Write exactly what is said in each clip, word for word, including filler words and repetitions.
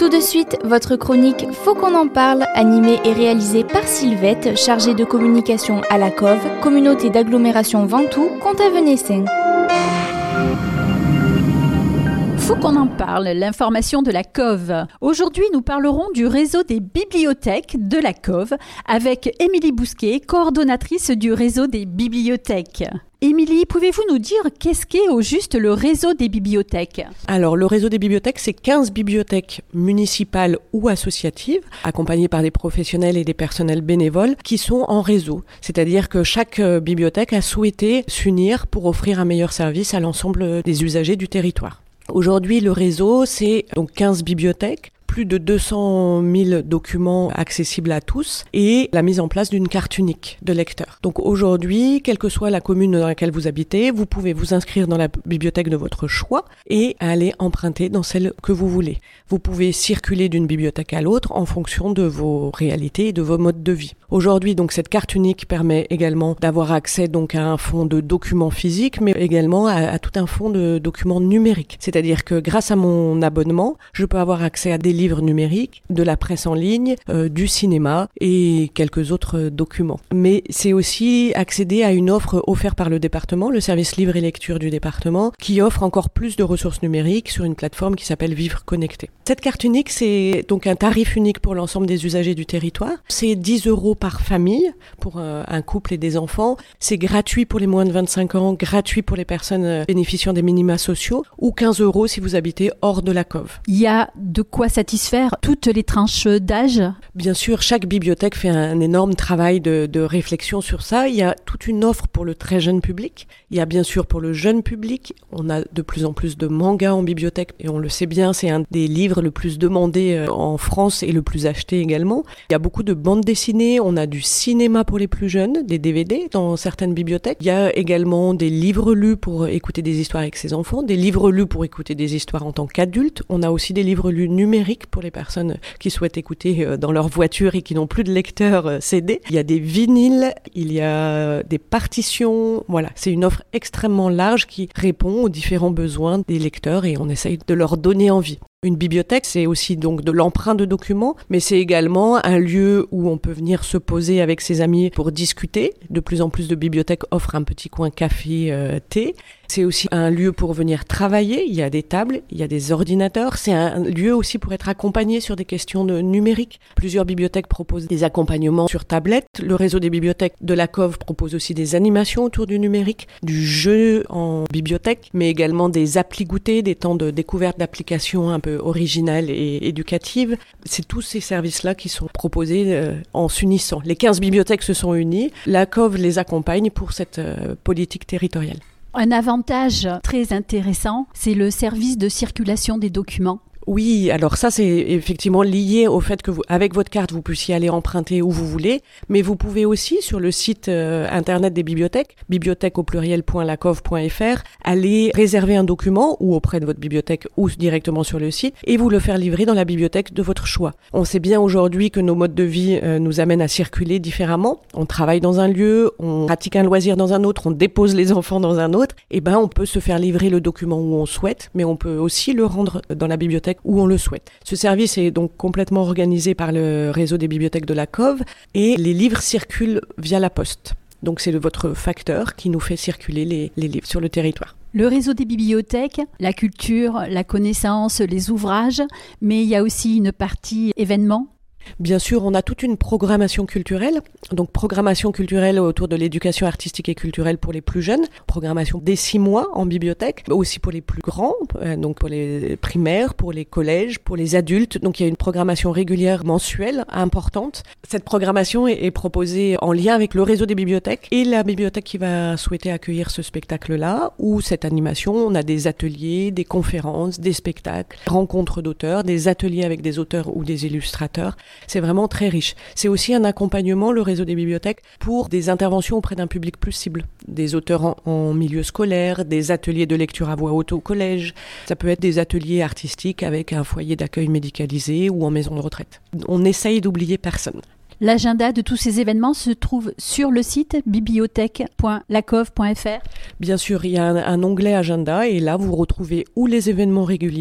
Tout de suite, votre chronique Faut qu'on en parle, animée et réalisée par Sylvette, chargée de communication à la C O V, communauté d'agglomération Ventoux, Comté-Venessin. Faut qu'on en parle, l'information de la C O V. Aujourd'hui, nous parlerons du réseau des bibliothèques de la C O V avec Émilie Bousquet, coordonnatrice du réseau des bibliothèques. Émilie, pouvez-vous nous dire qu'est-ce qu'est au juste le réseau des bibliothèques ? Alors, le réseau des bibliothèques, c'est quinze bibliothèques municipales ou associatives, accompagnées par des professionnels et des personnels bénévoles, qui sont en réseau. C'est-à-dire que chaque bibliothèque a souhaité s'unir pour offrir un meilleur service à l'ensemble des usagers du territoire. Aujourd'hui, le réseau, c'est donc quinze bibliothèques, plus de deux cent mille documents accessibles à tous et la mise en place d'une carte unique de lecteur. Donc aujourd'hui, quelle que soit la commune dans laquelle vous habitez, vous pouvez vous inscrire dans la bibliothèque de votre choix et aller emprunter dans celle que vous voulez. Vous pouvez circuler d'une bibliothèque à l'autre en fonction de vos réalités et de vos modes de vie. Aujourd'hui, donc, cette carte unique permet également d'avoir accès donc à un fonds de documents physiques, mais également à, à tout un fonds de documents numériques. C'est-à-dire que grâce à mon abonnement, je peux avoir accès à des livres numériques, de la presse en ligne, euh, du cinéma et quelques autres documents. Mais c'est aussi accéder à une offre offerte par le département, le service livre et lecture du département, qui offre encore plus de ressources numériques sur une plateforme qui s'appelle Vivre Connecté. Cette carte unique, c'est donc un tarif unique pour l'ensemble des usagers du territoire. C'est dix euros par famille pour euh, un couple et des enfants. C'est gratuit pour les moins de vingt-cinq ans, gratuit pour les personnes bénéficiant des minima sociaux ou quinze euros si vous habitez hors de la C O V. Il y a de quoi satisfaire toutes les tranches d'âge ? Bien sûr, chaque bibliothèque fait un énorme travail de, de réflexion sur ça. Il y a toute une offre pour le très jeune public. Il y a bien sûr pour le jeune public. On a de plus en plus de mangas en bibliothèque et on le sait bien, c'est un des livres le plus demandé en France et le plus acheté également. Il y a beaucoup de bandes dessinées. On a du cinéma pour les plus jeunes, des D V D dans certaines bibliothèques. Il y a également des livres lus pour écouter des histoires avec ses enfants, des livres lus pour écouter des histoires en tant qu'adulte. On a aussi des livres lus numériques pour les personnes qui souhaitent écouter dans leur voiture et qui n'ont plus de lecteur C D. Il y a des vinyles, il y a des partitions. Voilà, c'est une offre extrêmement large qui répond aux différents besoins des lecteurs et on essaye de leur donner envie. Une bibliothèque, c'est aussi donc de l'emprunt de documents, mais c'est également un lieu où on peut venir se poser avec ses amis pour discuter. De plus en plus de bibliothèques offrent un petit coin café, euh, thé. C'est aussi un lieu pour venir travailler. Il y a des tables, il y a des ordinateurs. C'est un lieu aussi pour être accompagné sur des questions de numérique. Plusieurs bibliothèques proposent des accompagnements sur tablette. Le réseau des bibliothèques de la C O V propose aussi des animations autour du numérique, du jeu en bibliothèque, mais également des applis goûters, des temps de découverte d'applications un peu originales et éducatives. C'est tous ces services-là qui sont proposés euh, en s'unissant. Les quinze bibliothèques se sont unies. La C O V les accompagne pour cette euh, politique territoriale. Un avantage très intéressant, c'est le service de circulation des documents. Oui, alors ça c'est effectivement lié au fait que vous, avec votre carte, vous puissiez aller emprunter où vous voulez, mais vous pouvez aussi sur le site euh, internet des bibliothèques, bibliothèque au pluriel point lacov point fr, aller réserver un document ou auprès de votre bibliothèque ou directement sur le site et vous le faire livrer dans la bibliothèque de votre choix. On sait bien aujourd'hui que nos modes de vie euh, nous amènent à circuler différemment. On travaille dans un lieu, on pratique un loisir dans un autre, on dépose les enfants dans un autre, et ben on peut se faire livrer le document où on souhaite, mais on peut aussi le rendre dans la bibliothèque où on le souhaite. Ce service est donc complètement organisé par le réseau des bibliothèques de la C O V et les livres circulent via la poste. Donc c'est votre facteur qui nous fait circuler les, les livres sur le territoire. Le réseau des bibliothèques, la culture, la connaissance, les ouvrages, mais il y a aussi une partie événements. Bien sûr, on a toute une programmation culturelle, donc programmation culturelle autour de l'éducation artistique et culturelle pour les plus jeunes, programmation dès six mois en bibliothèque, mais aussi pour les plus grands, euh, donc pour les primaires, pour les collèges, pour les adultes. Donc il y a une programmation régulière mensuelle importante. Cette programmation est, est proposée en lien avec le réseau des bibliothèques et la bibliothèque qui va souhaiter accueillir ce spectacle-là ou cette animation. On a des ateliers, des conférences, des spectacles, rencontres d'auteurs, des ateliers avec des auteurs ou des illustrateurs. C'est vraiment très riche. C'est aussi un accompagnement, le réseau des bibliothèques, pour des interventions auprès d'un public plus cible. Des auteurs en, en milieu scolaire, des ateliers de lecture à voix haute au collège. Ça peut être des ateliers artistiques avec un foyer d'accueil médicalisé ou en maison de retraite. On essaye d'oublier personne. L'agenda de tous ces événements se trouve sur le site bibliothèque point lacov point fr. Bien sûr, il y a un, un onglet agenda et là, vous retrouvez ou les événements réguliers,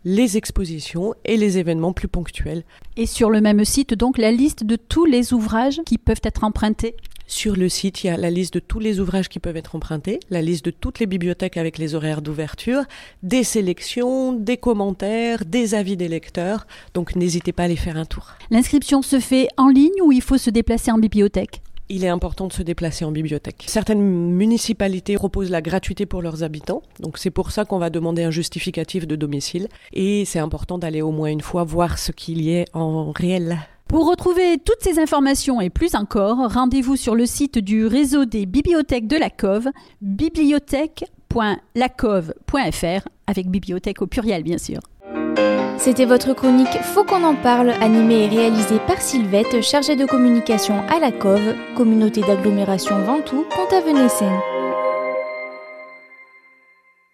les expositions et les événements plus ponctuels. Et sur le même site, donc, la liste de tous les ouvrages qui peuvent être empruntés? Sur le site, il y a la liste de tous les ouvrages qui peuvent être empruntés, la liste de toutes les bibliothèques avec les horaires d'ouverture, des sélections, des commentaires, des avis des lecteurs. Donc n'hésitez pas à aller faire un tour. L'inscription se fait en ligne ou il faut se déplacer en bibliothèque? Il est important de se déplacer en bibliothèque. Certaines municipalités proposent la gratuité pour leurs habitants, donc c'est pour ça qu'on va demander un justificatif de domicile. Et c'est important d'aller au moins une fois voir ce qu'il y a en réel. Pour retrouver toutes ces informations et plus encore, rendez-vous sur le site du réseau des bibliothèques de la Cove, bibliothèque point lacove point f r, avec bibliothèque au pluriel bien sûr. C'était votre chronique Faut qu'on en parle, animée et réalisée par Sylvette, chargée de communication à la Cove, communauté d'agglomération Ventoux, Pont-Avenay-Seine.